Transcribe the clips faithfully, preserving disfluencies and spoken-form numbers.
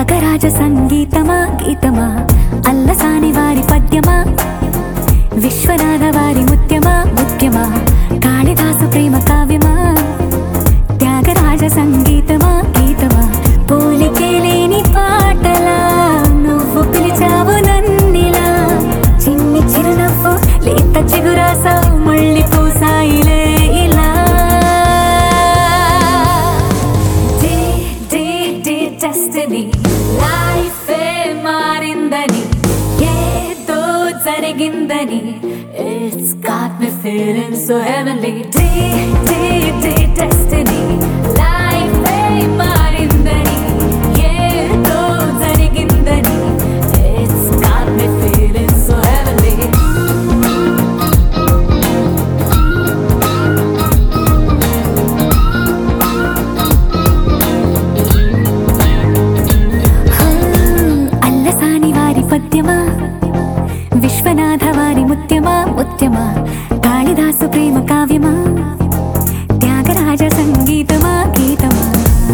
త్యాగరాజ సంగీతమా గీతమా అల్లసాని వారి పద్యమా విశ్వనాథ వారి ముత్యమా ముత్యమా కాళిదాసు ప్రేమ కావ్యమా త్యాగరాజ సంగీతమా గీతమా పోలికే లేని పాటలా నువ్వు పిలిచావు నన్నిలా చిన్ని చిరునవ్వు లేత చిగురాసావు మళ్ళీ పూసాయిలే ఇలా డే డే డే డెస్టినీ లైఫే మారిందని ఏదో జరిగిందని It's got me feeling so heavenly Day, day, day, destiny Life ay marindani Yedo zarigindani It's got me feeling so heavenly Allasani vari padyama Viswanatha వారి ముత్యమా ముత్యమా కాళిదాసు ప్రేమ కావ్యమా త్యాగరాజ సంగీతమా గీతమా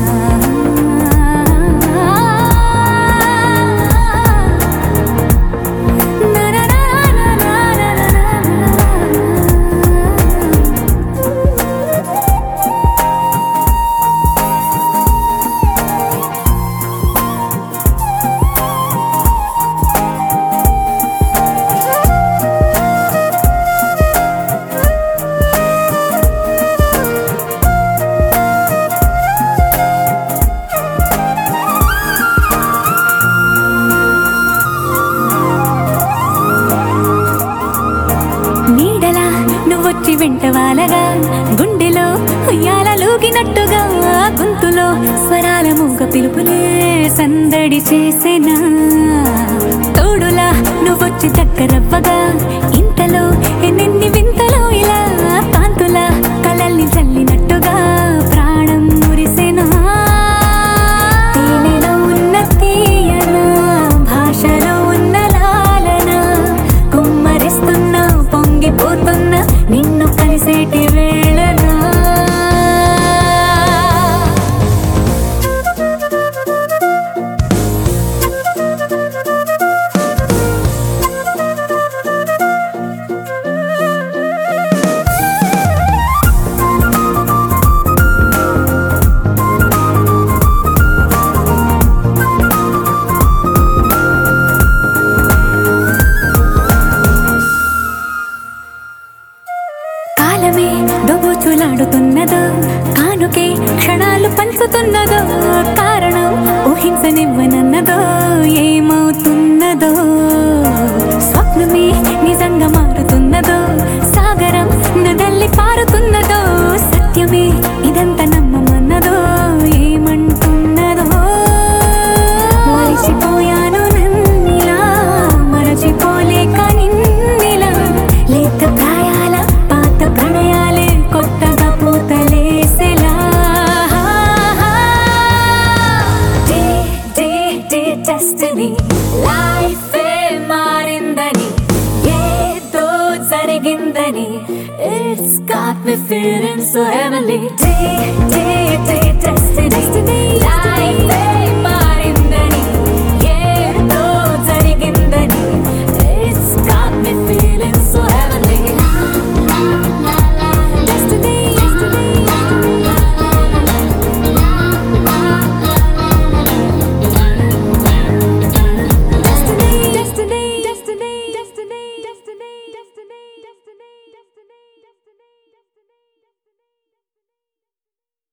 వచ్చి వెంటవాలగా గుండెలో ఉయ్యాలలోగినట్టుగా గొంతులో స్వరాల మూగ పిలుపులే సందడి చేసేనా తోడులా నువ్వొచ్చి దగ్గరవ్వగా ఇంతలో ఎన్నెన్ని వింతలో ఇలా కాంతులా కలల్ని చల్లినట్టుగా ప్రాణం మురిసేనా తేనెలో ఉన్న తీయన భాషలో ఉన్న లాలన కుమ్మరిస్తున్నా పొంగిపోతున్నా నిన్ను కలిసేటి వేళనా కాలమే దోబూచులాడుతున్నదో కానుకే క్షణాలు పంచుతున్నదో కారణం ఊహించనివ్వనన్నదో ఏమవుతున్నదో స్వప్నమే నిజంగా మారుతున్నదో సాగరం నదల్లి పారుతున్నదో సత్యమే ఇదంతా నమ్మమన్నదో ఏమంటున్నదో మరిచిపోయాను నన్నిలా మరచిపోలేక నిన్నిలా లేత ప్రాయాల ప్రణయాలే కొత్తగా పూతలేసేలా డే డే డే డెస్టినీ లైఫే మారిందని ఏదో జరిగిందని It's got me feeling so heavenly Day, day, day, destiny